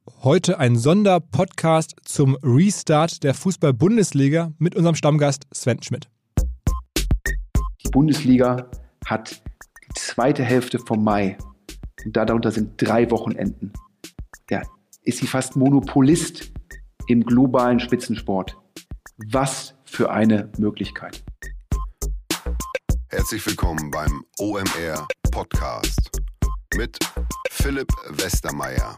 Heute ein Sonderpodcast zum Restart der Fußball-Bundesliga mit unserem Stammgast Sven Schmidt. Die Bundesliga hat die zweite Hälfte vom Mai und darunter sind 3 Wochenenden. Ja, ist sie fast Monopolist im globalen Spitzensport. Was für eine Möglichkeit. Herzlich willkommen beim OMR Podcast mit Philipp Westermeier.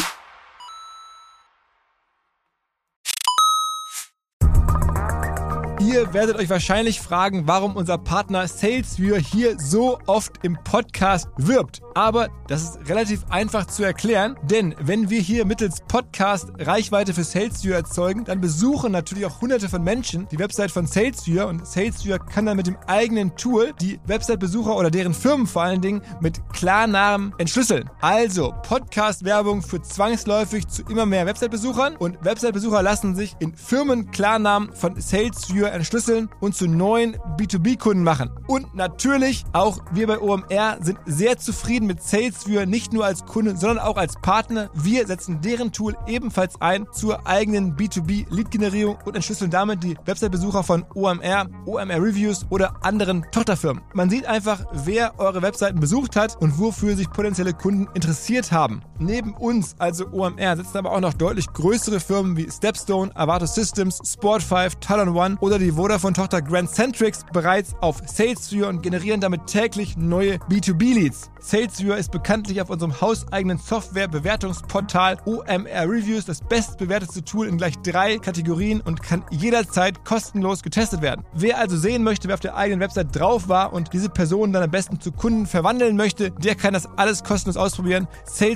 Ihr werdet euch wahrscheinlich fragen, warum unser Partner SalesViewer hier so oft im Podcast wirbt. Aber das ist relativ einfach zu erklären, denn wenn wir hier mittels Podcast Reichweite für SalesViewer erzeugen, dann besuchen natürlich auch hunderte von Menschen die Website von SalesViewer und SalesViewer kann dann mit dem eigenen Tool die Website-Besucher oder deren Firmen vor allen Dingen mit Klarnamen entschlüsseln. Also Podcast-Werbung führt zwangsläufig zu immer mehr Website-Besuchern und Website-Besucher lassen sich in Firmen-Klarnamen von SalesViewer entschlüsseln und zu neuen B2B-Kunden machen. Und natürlich auch wir bei OMR sind sehr zufrieden mit SalesViewer, nicht nur als Kunde, sondern auch als Partner. Wir setzen deren Tool ebenfalls ein zur eigenen B2B-Lead-Generierung und entschlüsseln damit die Website-Besucher von OMR, OMR Reviews oder anderen Tochterfirmen. Man sieht einfach, wer eure Webseiten besucht hat und wofür sich potenzielle Kunden interessiert haben. Neben uns, also OMR, sitzen aber auch noch deutlich größere Firmen wie Stepstone, Avato Systems, Sport5, Talon One oder die Vodafone-Tochter Grand Centrix bereits auf SalesViewer und generieren damit täglich neue B2B-Leads. SalesViewer ist bekanntlich auf unserem hauseigenen Software-Bewertungsportal OMR Reviews das bestbewertete Tool in gleich 3 Kategorien und kann jederzeit kostenlos getestet werden. Wer also sehen möchte, wer auf der eigenen Website drauf war und diese Person dann am besten zu Kunden verwandeln möchte, der kann das alles kostenlos ausprobieren.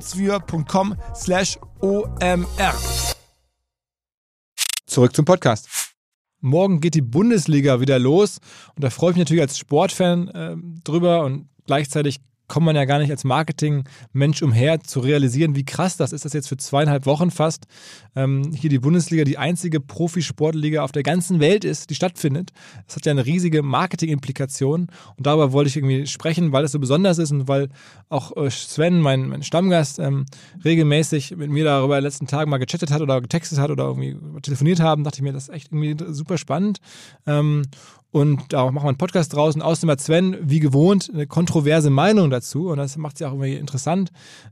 salesviewer.com/OMR. Zurück zum Podcast. Morgen geht die Bundesliga wieder los und da freue ich mich natürlich als Sportfan drüber und gleichzeitig kommt man ja gar nicht als Marketing-Mensch umher zu realisieren, wie krass das ist, dass jetzt für 2,5 Wochen fast hier die Bundesliga die einzige Profisportliga auf der ganzen Welt ist, die stattfindet. Das hat ja eine riesige Marketing-Implikation und darüber wollte ich irgendwie sprechen, weil es so besonders ist und weil auch Sven, mein Stammgast, regelmäßig mit mir darüber in den letzten Tagen mal gechattet hat oder getextet hat oder irgendwie telefoniert haben, dachte ich mir, das ist echt irgendwie super spannend. Und da machen wir einen Podcast draußen. Außerdem hat Sven, wie gewohnt, eine kontroverse Meinung dazu. Und das macht es ja auch irgendwie interessant.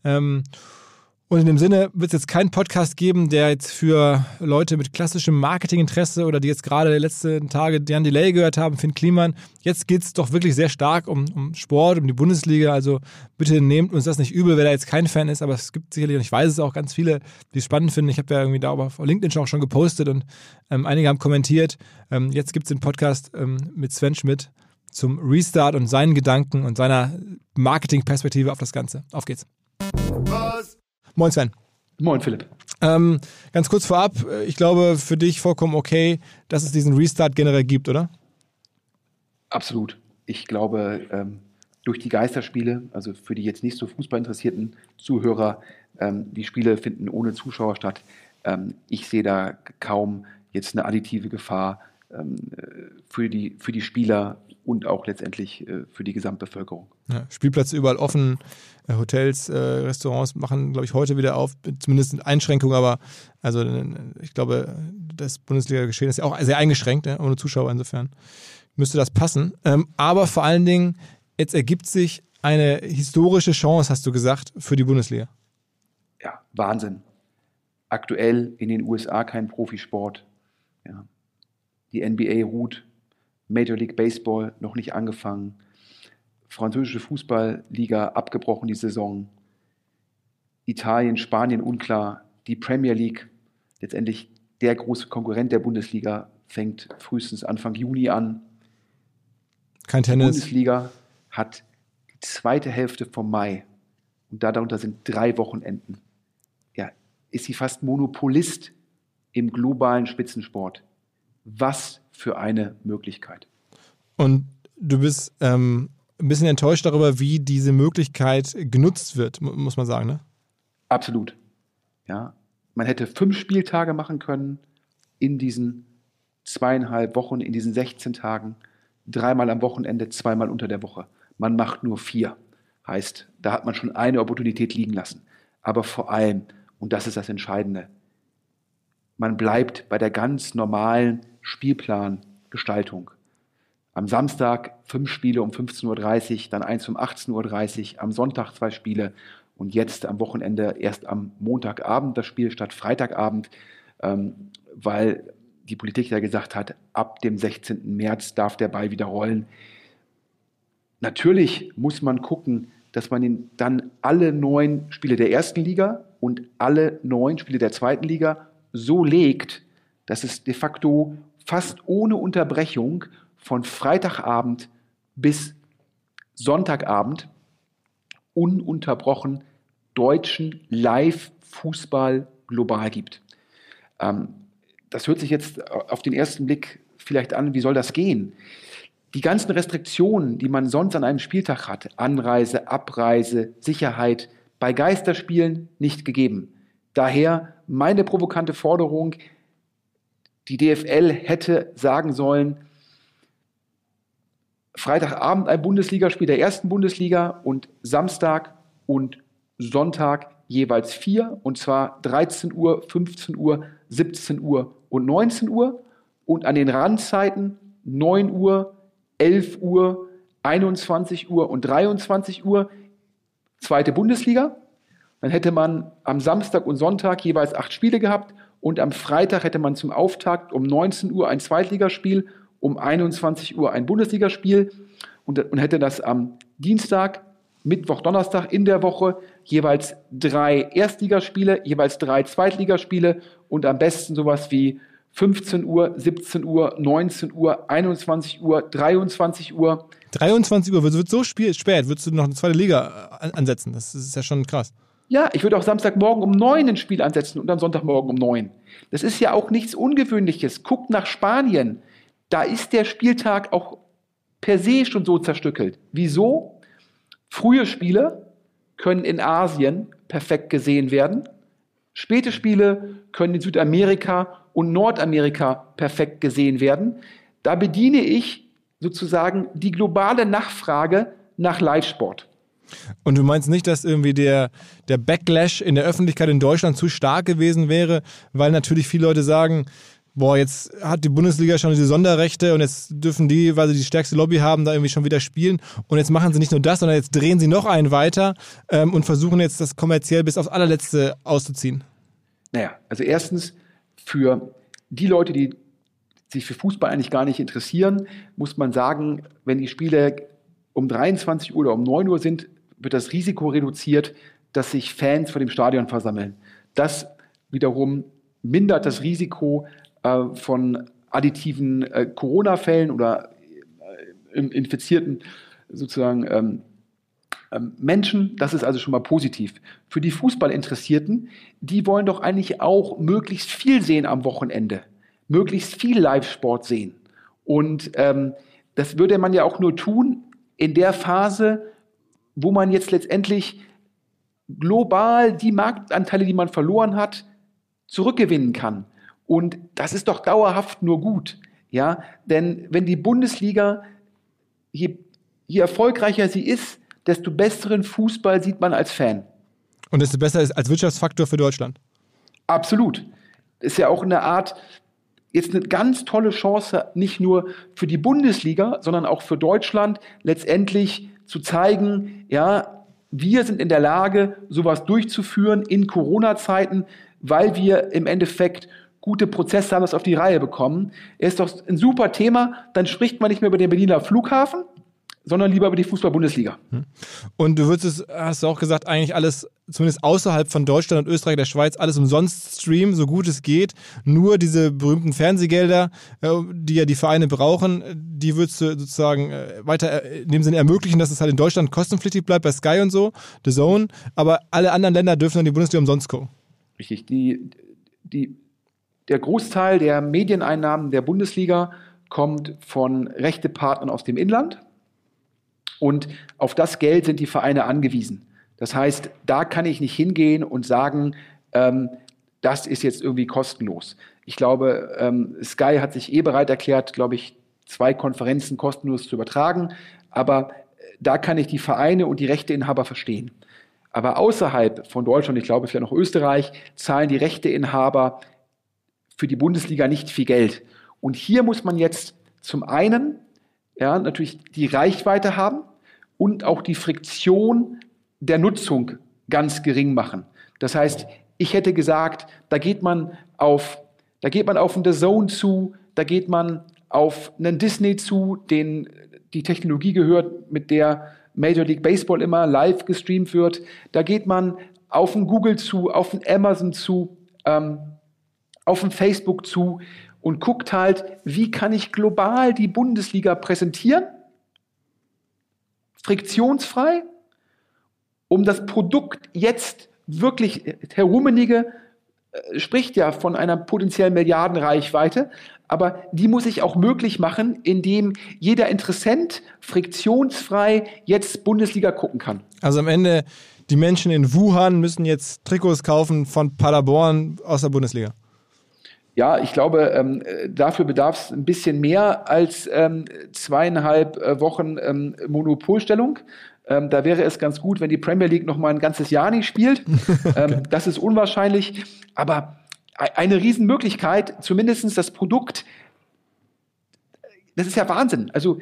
Und in dem Sinne wird es jetzt keinen Podcast geben, der jetzt für Leute mit klassischem Marketinginteresse oder die jetzt gerade die letzten Tage Jan Delay gehört haben, Finn Kliman. Jetzt geht es doch wirklich sehr stark um Sport, um die Bundesliga. Also bitte nehmt uns das nicht übel, wer da jetzt kein Fan ist. Aber es gibt sicherlich, und ich weiß es auch, ganz viele, die es spannend finden. Ich habe ja irgendwie da auf LinkedIn auch schon gepostet und einige haben kommentiert. Jetzt gibt es den Podcast mit Sven Schmidt zum Restart und seinen Gedanken und seiner Marketingperspektive auf das Ganze. Auf geht's. Was? Moin Sven. Moin Philipp. Ganz kurz vorab, ich glaube für dich vollkommen okay, dass es diesen Restart generell gibt, oder? Absolut. Ich glaube, durch die Geisterspiele, also für die jetzt nicht so fußballinteressierten Zuhörer, die Spiele finden ohne Zuschauer statt. Ich sehe da kaum jetzt eine additive Gefahr für die Spieler und auch letztendlich für die Gesamtbevölkerung. Ja, Spielplätze überall offen, Hotels, Restaurants machen, glaube ich, heute wieder auf, zumindest in Einschränkungen, aber also ich glaube, das Bundesliga-Geschehen ist ja auch sehr eingeschränkt, ja, ohne Zuschauer, insofern müsste das passen. Aber vor allen Dingen, jetzt ergibt sich eine historische Chance, hast du gesagt, für die Bundesliga. Ja, Wahnsinn. Aktuell in den USA kein Profisport. Ja. Die NBA ruht, Major League Baseball noch nicht angefangen, französische Fußballliga abgebrochen die Saison, Italien, Spanien unklar, die Premier League, letztendlich der große Konkurrent der Bundesliga, fängt frühestens Anfang Juni an. Kein Tennis. Die Bundesliga hat die zweite Hälfte vom Mai und darunter sind 3 Wochenenden. Ja, ist sie fast Monopolist im globalen Spitzensport. Was für eine Möglichkeit. Und du bist ein bisschen enttäuscht darüber, wie diese Möglichkeit genutzt wird, muss man sagen, ne? Absolut. Ja, man hätte 5 Spieltage machen können in diesen 2,5 Wochen, in diesen 16 Tagen, 3-mal am Wochenende, 2-mal unter der Woche. Man macht nur 4. Heißt, da hat man schon eine Opportunität liegen lassen. Aber vor allem, Und das ist das Entscheidende. Man bleibt bei der ganz normalen Spielplangestaltung. Am Samstag 5 Spiele um 15.30 Uhr, dann 1 um 18.30 Uhr, am Sonntag 2 Spiele und jetzt am Wochenende erst am Montagabend das Spiel statt Freitagabend, weil die Politik ja gesagt hat, ab dem 16. März darf der Ball wieder rollen. Natürlich muss man gucken, dass man dann alle 9 Spiele der ersten Liga und alle 9 Spiele der zweiten Liga so legt, dass es de facto fast ohne Unterbrechung von Freitagabend bis Sonntagabend ununterbrochen deutschen Live-Fußball global gibt. Das hört sich jetzt auf den ersten Blick vielleicht an, wie soll das gehen? Die ganzen Restriktionen, die man sonst an einem Spieltag hat, Anreise, Abreise, Sicherheit, bei Geisterspielen nicht gegeben. Daher meine provokante Forderung, die DFL hätte sagen sollen, Freitagabend ein Bundesligaspiel der ersten Bundesliga und Samstag und Sonntag jeweils 4, und zwar 13 Uhr, 15 Uhr, 17 Uhr und 19 Uhr und an den Randzeiten 9 Uhr, 11 Uhr, 21 Uhr und 23 Uhr zweite Bundesliga. Dann hätte man am Samstag und Sonntag jeweils 8 Spiele gehabt und am Freitag hätte man zum Auftakt um 19 Uhr ein Zweitligaspiel, um 21 Uhr ein Bundesligaspiel und hätte das am Dienstag, Mittwoch, Donnerstag in der Woche jeweils 3 Erstligaspiele, jeweils 3 Zweitligaspiele und am besten sowas wie 15 Uhr, 17 Uhr, 19 Uhr, 21 Uhr, 23 Uhr. 23 Uhr wird so spät, würdest du noch eine zweite Liga ansetzen? Das ist ja schon krass. Ja, ich würde auch Samstagmorgen um 9 ein Spiel ansetzen und am Sonntagmorgen um 9. Das ist ja auch nichts Ungewöhnliches. Guckt nach Spanien. Da ist der Spieltag auch per se schon so zerstückelt. Wieso? Frühe Spiele können in Asien perfekt gesehen werden. Späte Spiele können in Südamerika und Nordamerika perfekt gesehen werden. Da bediene ich sozusagen die globale Nachfrage nach Live-Sport. Und du meinst nicht, dass irgendwie der Backlash in der Öffentlichkeit in Deutschland zu stark gewesen wäre, weil natürlich viele Leute sagen, boah, jetzt hat die Bundesliga schon diese Sonderrechte und jetzt dürfen die, weil sie die stärkste Lobby haben, da irgendwie schon wieder spielen. Und jetzt machen sie nicht nur das, sondern jetzt drehen sie noch einen weiter und versuchen jetzt das kommerziell bis aufs allerletzte auszuziehen. Naja, also erstens, für die Leute, die sich für Fußball eigentlich gar nicht interessieren, muss man sagen, wenn die Spiele um 23 Uhr oder um 9 Uhr sind, wird das Risiko reduziert, dass sich Fans vor dem Stadion versammeln. Das wiederum mindert das Risiko von additiven Corona-Fällen oder infizierten sozusagen Menschen. Das ist also schon mal positiv. Für die Fußballinteressierten, die wollen doch eigentlich auch möglichst viel sehen am Wochenende, möglichst viel Live-Sport sehen. Und das würde man ja auch nur tun in der Phase, wo man jetzt letztendlich global die Marktanteile, die man verloren hat, zurückgewinnen kann. Und das ist doch dauerhaft nur gut. Ja? Denn wenn die Bundesliga, je erfolgreicher sie ist, desto besseren Fußball sieht man als Fan. Und desto besser ist als Wirtschaftsfaktor für Deutschland. Absolut. Ist ja auch eine Art, jetzt eine ganz tolle Chance, nicht nur für die Bundesliga, sondern auch für Deutschland, letztendlich zu zeigen, ja, wir sind in der Lage, sowas durchzuführen in Corona-Zeiten, weil wir im Endeffekt gute Prozesse haben, das auf die Reihe bekommen. Ist doch ein super Thema, dann spricht man nicht mehr über den Berliner Flughafen, sondern lieber über die Fußball-Bundesliga. Und du würdest es, hast du auch gesagt, eigentlich alles, zumindest außerhalb von Deutschland und Österreich, der Schweiz, alles umsonst streamen, so gut es geht. Nur diese berühmten Fernsehgelder, die ja die Vereine brauchen, die würdest du sozusagen weiter in dem Sinne ermöglichen, dass es halt in Deutschland kostenpflichtig bleibt, bei Sky und so, The Zone. Aber alle anderen Länder dürfen dann die Bundesliga umsonst gucken. Richtig. Der Großteil der Medieneinnahmen der Bundesliga kommt von Rechtepartnern aus dem Inland. Und auf das Geld sind die Vereine angewiesen. Das heißt, da kann ich nicht hingehen und sagen, das ist jetzt irgendwie kostenlos. Ich glaube, Sky hat sich bereit erklärt, glaube ich, 2 Konferenzen kostenlos zu übertragen. Aber da kann ich die Vereine und die Rechteinhaber verstehen. Aber außerhalb von Deutschland, ich glaube vielleicht noch Österreich, zahlen die Rechteinhaber für die Bundesliga nicht viel Geld. Und hier muss man jetzt zum einen natürlich die Reichweite haben und auch die Friktion der Nutzung ganz gering machen. Das heißt, ich hätte gesagt, da geht man auf einen DAZN zu, da geht man auf einen Disney zu, den die Technologie gehört, mit der Major League Baseball immer live gestreamt wird. Da geht man auf einen Google zu, auf einen Amazon zu, auf einen Facebook zu und guckt halt, wie kann ich global die Bundesliga präsentieren? Friktionsfrei, um das Produkt jetzt wirklich, Herr Rummenigge spricht ja von einer potenziellen Milliardenreichweite, aber die muss ich auch möglich machen, indem jeder Interessent friktionsfrei jetzt Bundesliga gucken kann. Also am Ende, die Menschen in Wuhan müssen jetzt Trikots kaufen von Paderborn aus der Bundesliga. Ja, ich glaube, dafür bedarf es ein bisschen mehr als 2,5 Wochen Monopolstellung. Da wäre es ganz gut, wenn die Premier League noch mal ein ganzes Jahr nicht spielt. Okay. Das ist unwahrscheinlich. Aber eine Riesenmöglichkeit, zumindest das Produkt, das ist ja Wahnsinn. Also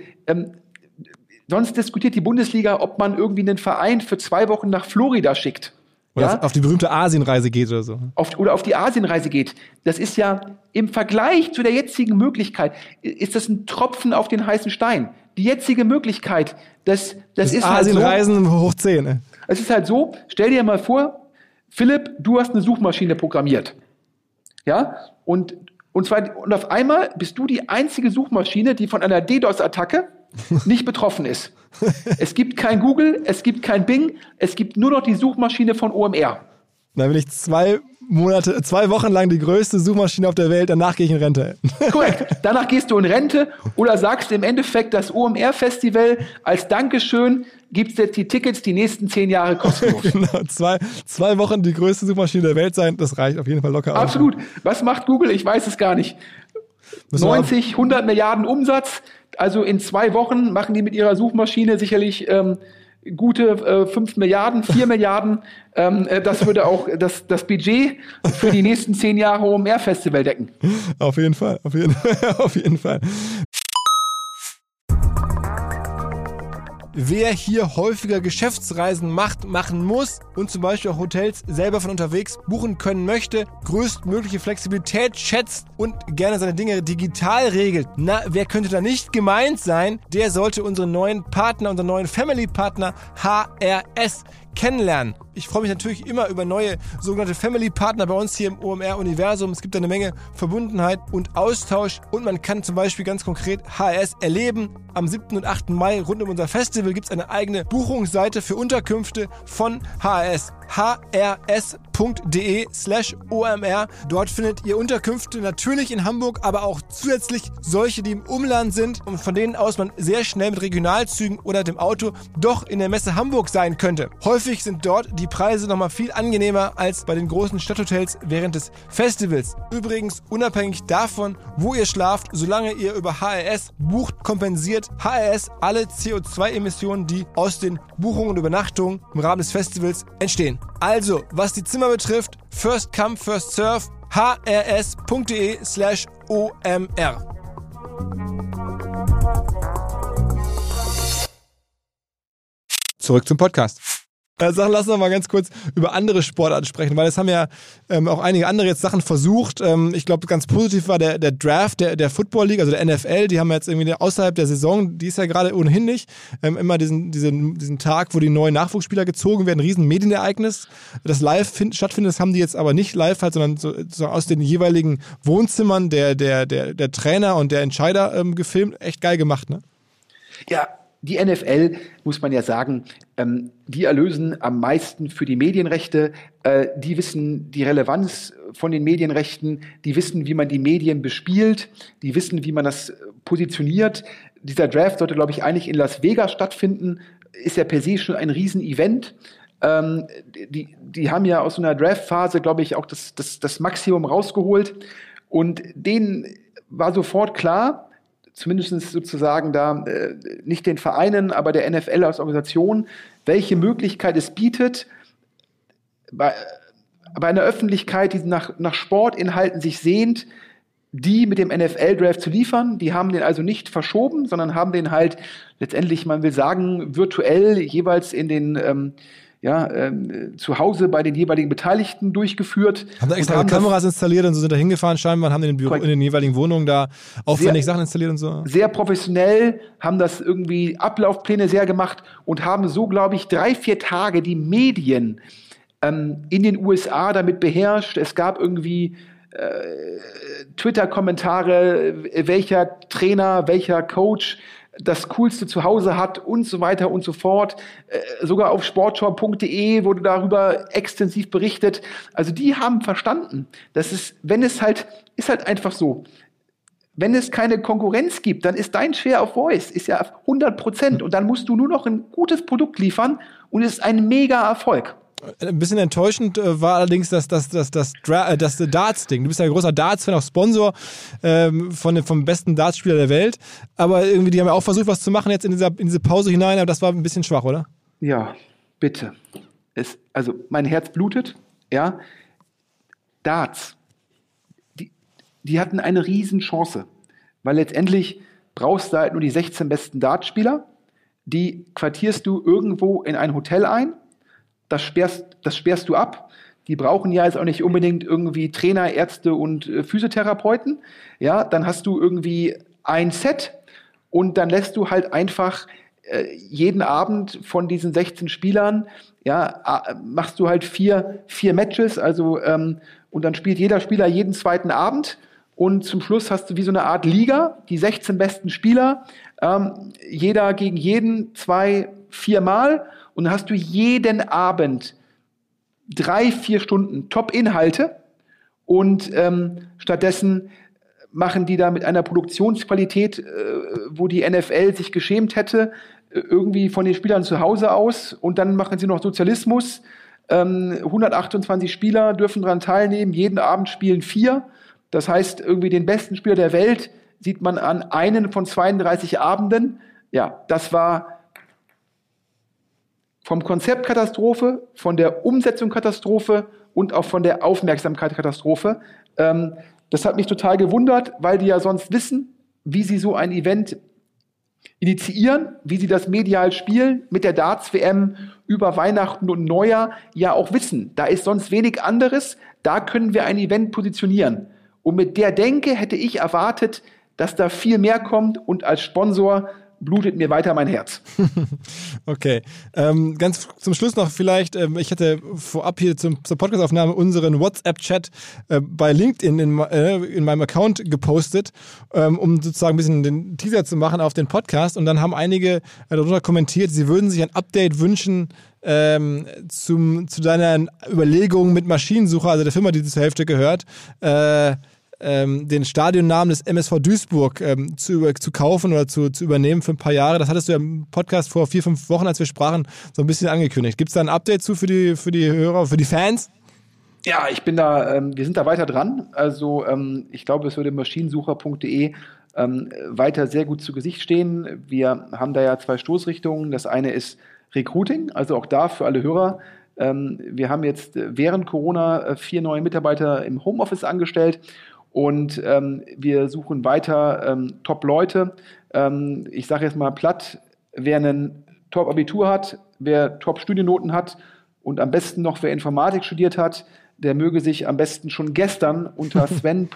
sonst diskutiert die Bundesliga, ob man irgendwie einen Verein für 2 Wochen nach Florida schickt. Oder auf die berühmte Asienreise geht oder so. Oder auf die Asienreise geht. Das ist ja im Vergleich zu der jetzigen Möglichkeit, ist das ein Tropfen auf den heißen Stein. Die jetzige Möglichkeit, das ist Asienreisen halt so, hoch 10. Ne? Es ist halt so, stell dir mal vor, Philipp, du hast eine Suchmaschine programmiert. Ja? Und auf einmal bist du die einzige Suchmaschine, die von einer DDoS-Attacke nicht betroffen ist. Es gibt kein Google, es gibt kein Bing, es gibt nur noch die Suchmaschine von OMR. Dann bin ich 2 Wochen lang die größte Suchmaschine auf der Welt, danach gehe ich in Rente. Korrekt. Danach gehst du in Rente oder sagst im Endeffekt, das OMR-Festival als Dankeschön gibt es jetzt die Tickets die nächsten 10 Jahre kostenlos. Genau, 2 Wochen die größte Suchmaschine der Welt sein, das reicht auf jeden Fall locker. Absolut. Was macht Google? Ich weiß es gar nicht. 90, 100 Milliarden Umsatz. Also in 2 Wochen machen die mit ihrer Suchmaschine sicherlich gute 5 Milliarden, 4 Milliarden. Das würde auch das Budget für die nächsten 10 Jahre OMR-Festival decken. Auf jeden Fall. Wer hier häufiger Geschäftsreisen machen muss und zum Beispiel auch Hotels selber von unterwegs buchen können möchte, größtmögliche Flexibilität schätzt und gerne seine Dinge digital regelt. Na, wer könnte da nicht gemeint sein? Der sollte unseren neuen Family-Partner HRS kennenlernen. Ich freue mich natürlich immer über neue sogenannte Family-Partner bei uns hier im OMR-Universum. Es gibt eine Menge Verbundenheit und Austausch und man kann zum Beispiel ganz konkret HRS erleben. Am 7. und 8. Mai rund um unser Festival gibt es eine eigene Buchungsseite für Unterkünfte von HRS. hrs.de/OMR. Dort findet ihr Unterkünfte natürlich in Hamburg, aber auch zusätzlich solche, die im Umland sind und von denen aus man sehr schnell mit Regionalzügen oder dem Auto doch in der Messe Hamburg sein könnte. Häufig sind dort die Preise nochmal viel angenehmer als bei den großen Stadthotels während des Festivals. Übrigens, unabhängig davon, wo ihr schlaft, solange ihr über HRS bucht, kompensiert HRS alle CO2-Emissionen, die aus den Buchungen und Übernachtungen im Rahmen des Festivals entstehen. Also, was die Zimmer betrifft, first come, first serve, hrs.de/OMR. Zurück zum Podcast. Lass uns noch mal ganz kurz über andere Sportarten sprechen, weil es haben ja auch einige andere jetzt Sachen versucht. Ich glaube, ganz positiv war der Draft der Football League, also der NFL. Die haben jetzt irgendwie außerhalb der Saison, die ist ja gerade ohnehin nicht, immer diesen Tag, wo die neuen Nachwuchsspieler gezogen werden, ein riesen Medienereignis. Das live stattfindet, das haben die jetzt aber nicht live halt, sondern so aus den jeweiligen Wohnzimmern der Trainer und der Entscheider gefilmt. Echt geil gemacht, ne? Ja. Die NFL, muss man ja sagen, die erlösen am meisten für die Medienrechte. Die wissen die Relevanz von den Medienrechten. Die wissen, wie man die Medien bespielt. Die wissen, wie man das positioniert. Dieser Draft sollte, glaube ich, eigentlich in Las Vegas stattfinden. Ist ja per se schon ein Riesen-Event. Die haben ja aus so einer Draft-Phase, glaube ich, auch das Maximum rausgeholt. Und denen war sofort klar, zumindest sozusagen da nicht den Vereinen, aber der NFL als Organisation, welche Möglichkeit es bietet, bei einer Öffentlichkeit, die nach Sportinhalten sich sehnt, die mit dem NFL-Draft zu liefern. Die haben den also nicht verschoben, sondern haben den halt letztendlich, man will sagen, virtuell jeweils in den zu Hause bei den jeweiligen Beteiligten durchgeführt. Haben da extra Kameras installiert und so, sind da hingefahren scheinbar und haben in den jeweiligen Wohnungen da aufwendig Sachen installiert und so. Sehr professionell, haben das irgendwie Ablaufpläne sehr gemacht und haben so, glaube ich, 3-4 Tage die Medien in den USA damit beherrscht. Es gab irgendwie Twitter-Kommentare, welcher Trainer, welcher Coach das Coolste zu Hause hat und so weiter und so fort. Sogar auf sportschau.de wurde darüber extensiv berichtet. Also die haben verstanden, dass ist halt einfach so. Wenn es keine Konkurrenz gibt, dann ist dein Share of Voice ist ja 100% und dann musst du nur noch ein gutes Produkt liefern und es ist ein mega Erfolg. Ein bisschen enttäuschend war allerdings das Darts-Ding. Du bist ja ein großer Darts-Fan, auch Sponsor vom besten Darts-Spieler der Welt. Aber irgendwie, die haben ja auch versucht, was zu machen jetzt in diese Pause hinein, aber das war ein bisschen schwach, oder? Ja, bitte. Also mein Herz blutet, ja. Darts, die hatten eine Riesenchance, weil letztendlich brauchst du halt nur die 16 besten Dartspieler, die quartierst du irgendwo in ein Hotel ein. Das sperrst du ab. Die brauchen ja jetzt auch nicht unbedingt irgendwie Trainer, Ärzte und Physiotherapeuten. Ja, dann hast du irgendwie ein Set und dann lässt du halt einfach jeden Abend von diesen 16 Spielern, machst du halt vier Matches, also und dann spielt jeder Spieler jeden zweiten Abend und zum Schluss hast du wie so eine Art Liga, die 16 besten Spieler, jeder gegen jeden 2-4 Mal. Und dann hast du jeden Abend 3-4 Stunden Top-Inhalte und stattdessen machen die da mit einer Produktionsqualität, wo die NFL sich geschämt hätte, irgendwie von den Spielern zu Hause aus und dann machen sie noch Sozialismus. 128 Spieler dürfen daran teilnehmen, jeden Abend spielen 4. Das heißt, irgendwie den besten Spieler der Welt sieht man an einen von 32 Abenden. Ja, das war vom Konzept Katastrophe, von der Umsetzung Katastrophe und auch von der Aufmerksamkeit Katastrophe. Das hat mich total gewundert, weil die ja sonst wissen, wie sie so ein Event initiieren, wie sie das medial spielen, mit der Darts-WM über Weihnachten und Neujahr ja auch wissen. Da ist sonst wenig anderes, da können wir ein Event positionieren. Und mit der Denke hätte ich erwartet, dass da viel mehr kommt und als Sponsor blutet mir weiter mein Herz. Okay. Ganz zum Schluss noch vielleicht, ich hatte vorab hier zur Podcastaufnahme unseren WhatsApp-Chat bei LinkedIn in meinem Account gepostet, um sozusagen ein bisschen den Teaser zu machen auf den Podcast und dann haben einige darunter kommentiert, sie würden sich ein Update wünschen zu deiner Überlegung mit Maschinensucher, also der Firma, die zur Hälfte gehört, den Stadionnamen des MSV Duisburg zu kaufen oder zu übernehmen für ein paar Jahre. Das hattest du ja im Podcast vor 4-5 Wochen, als wir sprachen, so ein bisschen angekündigt. Gibt es da ein Update für die Hörer, für die Fans? Ja, wir sind da weiter dran. Also ich glaube, es würde maschinensucher.de weiter sehr gut zu Gesicht stehen. Wir haben da ja 2 Stoßrichtungen. Das eine ist Recruiting, also auch da für alle Hörer. Wir haben jetzt während Corona 4 neue Mitarbeiter im Homeoffice angestellt. Und wir suchen weiter Top-Leute. Ich sage jetzt mal platt, wer ein Top-Abitur hat, wer Top-Studiennoten hat und am besten noch wer Informatik studiert hat, der möge sich am besten schon gestern unter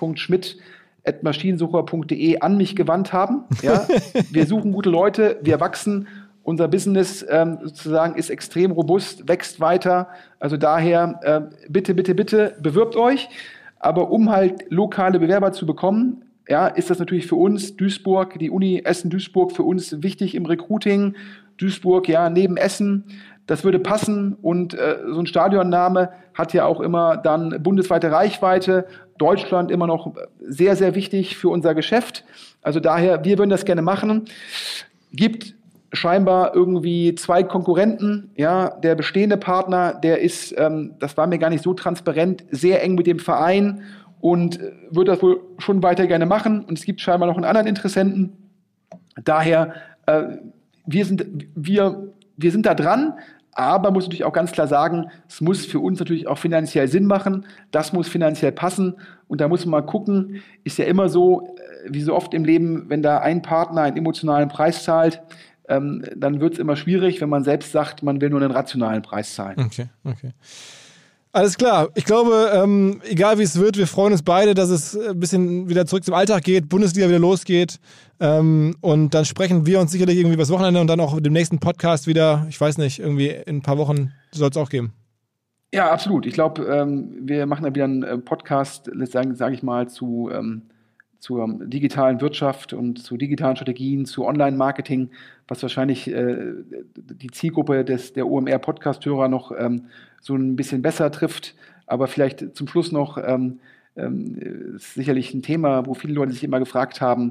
sven.schmidt@maschinensucher.de an mich gewandt haben. Ja? Wir suchen gute Leute, wir wachsen. Unser Business sozusagen ist extrem robust, wächst weiter. Also daher bitte bewirbt euch. Aber um halt lokale Bewerber zu bekommen, ja, ist das natürlich für uns Duisburg, die Uni Essen-Duisburg, für uns wichtig im Recruiting. Duisburg, ja, neben Essen, das würde passen. Und so ein Stadionname hat ja auch immer dann bundesweite Reichweite. Deutschland immer noch sehr, sehr wichtig für unser Geschäft. Also daher, wir würden das gerne machen. Gibt scheinbar irgendwie 2 Konkurrenten, ja, der bestehende Partner, der ist, das war mir gar nicht so transparent, sehr eng mit dem Verein und würde das wohl schon weiter gerne machen und es gibt scheinbar noch einen anderen Interessenten. Daher, wir sind da dran, Aber muss natürlich auch ganz klar sagen, es muss für uns natürlich auch finanziell Sinn machen. Das muss finanziell passen. Und da muss man mal gucken, ist ja immer so, wie so oft im Leben, wenn da ein Partner einen emotionalen Preis zahlt, dann wird es immer schwierig, wenn man selbst sagt, man will nur einen rationalen Preis zahlen. Okay. Alles klar. Ich glaube, egal wie es wird, wir freuen uns beide, dass es ein bisschen wieder zurück zum Alltag geht, Bundesliga wieder losgeht. Und dann sprechen wir uns sicherlich irgendwie übers Wochenende und dann auch dem nächsten Podcast wieder, ich weiß nicht, irgendwie in ein paar Wochen soll es auch geben. Ja, absolut. Ich glaube, wir machen da wieder einen Podcast, sage ich mal, zur digitalen Wirtschaft und zu digitalen Strategien, zu Online-Marketing, was wahrscheinlich die Zielgruppe der OMR-Podcast-Hörer noch so ein bisschen besser trifft. Aber vielleicht zum Schluss noch, ist sicherlich ein Thema, wo viele Leute sich immer gefragt haben,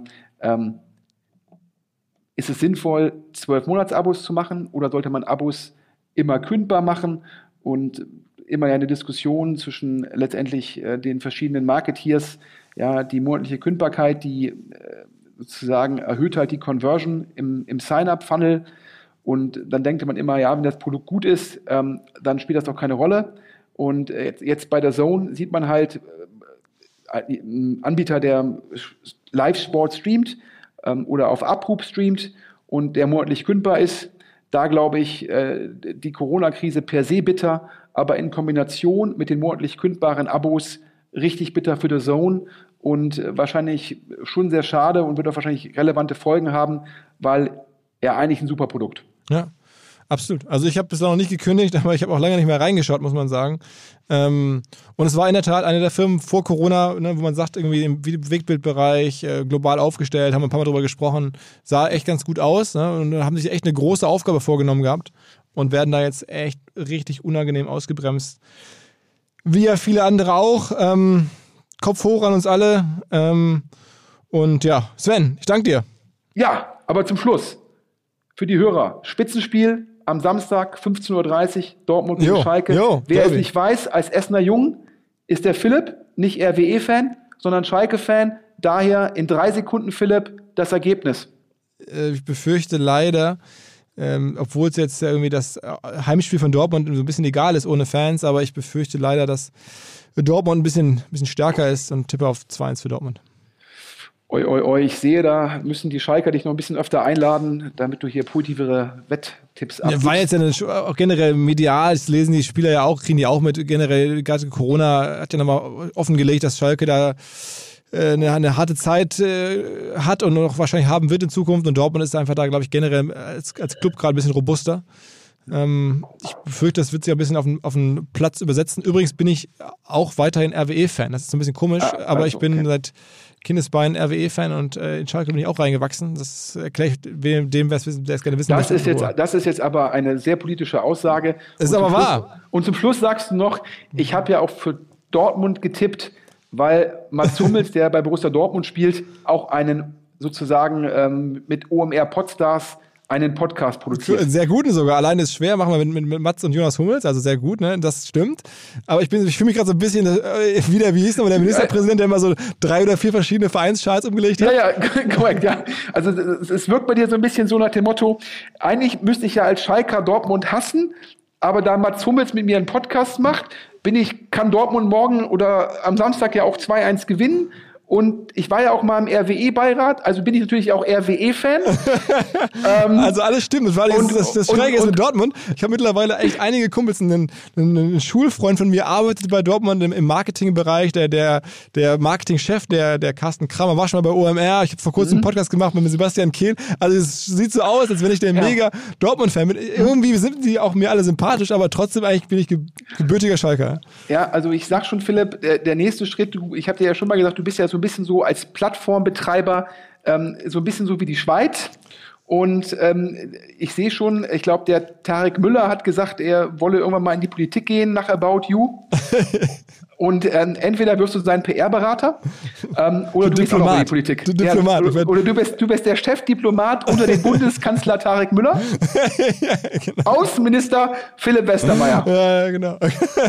ist es sinnvoll, 12-Monats-Abos zu machen oder sollte man Abos immer kündbar machen? Und immer ja eine Diskussion zwischen letztendlich den verschiedenen Marketeers. Ja, die monatliche Kündbarkeit, die sozusagen erhöht halt die Conversion im Sign-up-Funnel. Und dann denkt man immer, ja, wenn das Produkt gut ist, dann spielt das doch keine Rolle. Und jetzt bei der Zone sieht man halt einen Anbieter, der Live-Sport streamt oder auf Abruf streamt und der monatlich kündbar ist. Da glaube ich, die Corona-Krise per se bitter, aber in Kombination mit den monatlich kündbaren Abos richtig bitter für The Zone und wahrscheinlich schon sehr schade und wird auch wahrscheinlich relevante Folgen haben, weil er eigentlich ein super Produkt. Ja, absolut. Also ich habe bislang noch nicht gekündigt, aber ich habe auch lange nicht mehr reingeschaut, muss man sagen. Und es war in der Tat eine der Firmen vor Corona, ne, wo man sagt, irgendwie im Wegbildbereich global aufgestellt, haben wir ein paar Mal drüber gesprochen, sah echt ganz gut aus, ne, und haben sich echt eine große Aufgabe vorgenommen gehabt und werden da jetzt echt richtig unangenehm ausgebremst. Wie ja viele andere auch. Kopf hoch an uns alle. Und ja, Sven, ich danke dir. Ja, aber zum Schluss, für die Hörer, Spitzenspiel am Samstag, 15:30 Uhr, Dortmund gegen Schalke. Wer es nicht weiß, als Essener Jung ist der Philipp nicht RWE-Fan, sondern Schalke-Fan. Daher in 3 Sekunden, Philipp, das Ergebnis. Ich befürchte leider, obwohl es jetzt irgendwie das Heimspiel von Dortmund so ein bisschen egal ist ohne Fans, aber ich befürchte leider, dass Dortmund ein bisschen stärker ist und tippe auf 2-1 für Dortmund. Ich sehe, da müssen die Schalker dich noch ein bisschen öfter einladen, damit du hier positivere Wetttipps abgibst. War jetzt ja auch generell medial, das lesen die Spieler ja auch, kriegen die auch mit, generell, gerade Corona hat ja nochmal offengelegt, dass Schalke da eine harte Zeit hat und noch wahrscheinlich haben wird in Zukunft und Dortmund ist einfach da, glaube ich, generell als Club gerade ein bisschen robuster. Ich befürchte, das wird sich ein bisschen auf den Platz übersetzen. Übrigens bin ich auch weiterhin RWE-Fan, das ist so ein bisschen komisch, aber ich bin seit Kindesbeinen RWE-Fan und in Schalke bin ich auch reingewachsen. Das erkläre ich dem, der es gerne wissen möchte. Das ist jetzt aber eine sehr politische Aussage. Das ist aber wahr. Und zum Schluss sagst du noch, ich habe ja auch für Dortmund getippt, weil Mats Hummels, der bei Borussia Dortmund spielt, auch einen sozusagen mit OMR Podstars einen Podcast produziert. Sehr guten sogar. Alleine ist schwer, machen wir mit Mats und Jonas Hummels, also sehr gut, ne? Das stimmt. Aber ich fühle mich gerade so ein bisschen wieder, wie hieß nochmal der Ministerpräsident, der immer so 3 oder 4 verschiedene Vereinscharts umgelegt hat. Ja, korrekt, ja. Also es wirkt bei dir so ein bisschen so nach dem Motto, eigentlich müsste ich ja als Schalker Dortmund hassen, aber da Mats Hummels mit mir einen Podcast macht, kann Dortmund morgen oder am Samstag ja auch 2-1 gewinnen. Und ich war ja auch mal im RWE-Beirat, also bin ich natürlich auch RWE-Fan. Also alles stimmt. Das Schräge ist mit Dortmund. Ich habe mittlerweile echt einige Kumpels. Ein Schulfreund von mir arbeitet bei Dortmund im Marketingbereich. Der Marketingchef, der Carsten Kramer, war schon mal bei OMR. Ich habe vor kurzem einen Podcast gemacht mit Sebastian Kehl. Also es sieht so aus, als wenn ich der mega Dortmund-Fan bin. Irgendwie sind die auch mir alle sympathisch, aber trotzdem eigentlich bin ich gebürtiger Schalker. Ja, also ich sag schon, Philipp, der nächste Schritt, ich habe dir ja schon mal gesagt, du bist ja so ein bisschen so als Plattformbetreiber, so ein bisschen so wie die Schweiz. Und ich sehe schon, ich glaube, der Tarek Müller hat gesagt, er wolle irgendwann mal in die Politik gehen nach About You. Und entweder wirst du sein PR-Berater oder du gehst auch noch in die Politik. Diplomat. Oder du bist der Chefdiplomat unter dem Bundeskanzler Tarek Müller. Ja, genau. Außenminister Philipp Westermeier. Ja, genau.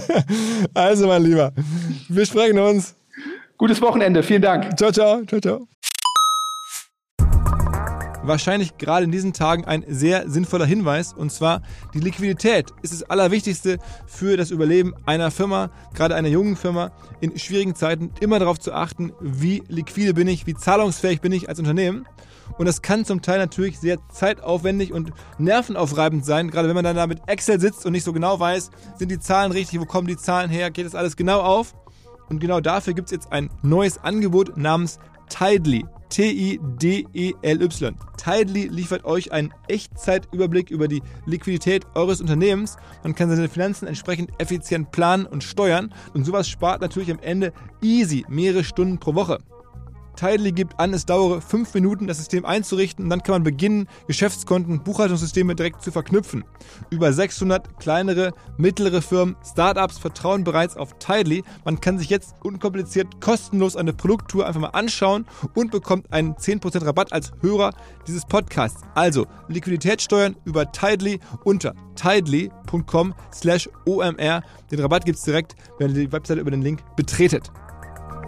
Also, mein Lieber, wir sprechen uns. Gutes Wochenende, vielen Dank. Ciao, ciao. Ciao, ciao. wahrscheinlich gerade in diesen Tagen ein sehr sinnvoller Hinweis, und zwar die Liquidität ist das Allerwichtigste für das Überleben einer Firma, gerade einer jungen Firma, in schwierigen Zeiten immer darauf zu achten, wie liquide bin ich, wie zahlungsfähig bin ich als Unternehmen. Und das kann zum Teil natürlich sehr zeitaufwendig und nervenaufreibend sein, gerade wenn man dann da mit Excel sitzt und nicht so genau weiß, sind die Zahlen richtig, wo kommen die Zahlen her, geht das alles genau auf? Und genau dafür gibt es jetzt ein neues Angebot namens Tidely. Tidely. Tidely liefert euch einen Echtzeitüberblick über die Liquidität eures Unternehmens. Man kann seine Finanzen entsprechend effizient planen und steuern. Und sowas spart natürlich am Ende easy mehrere Stunden pro Woche. Tidely gibt an, es dauere 5 Minuten, das System einzurichten, und dann kann man beginnen, Geschäftskonten, Buchhaltungssysteme direkt zu verknüpfen. Über 600 kleinere, mittlere Firmen, Startups vertrauen bereits auf Tidely. Man kann sich jetzt unkompliziert kostenlos eine Produkttour einfach mal anschauen und bekommt einen 10% Rabatt als Hörer dieses Podcasts. Also Liquidität steuern über Tidely unter tidely.com/OMR. Den Rabatt gibt es direkt, wenn ihr die Webseite über den Link betretet.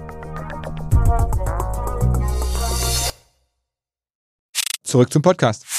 Zurück zum Podcast.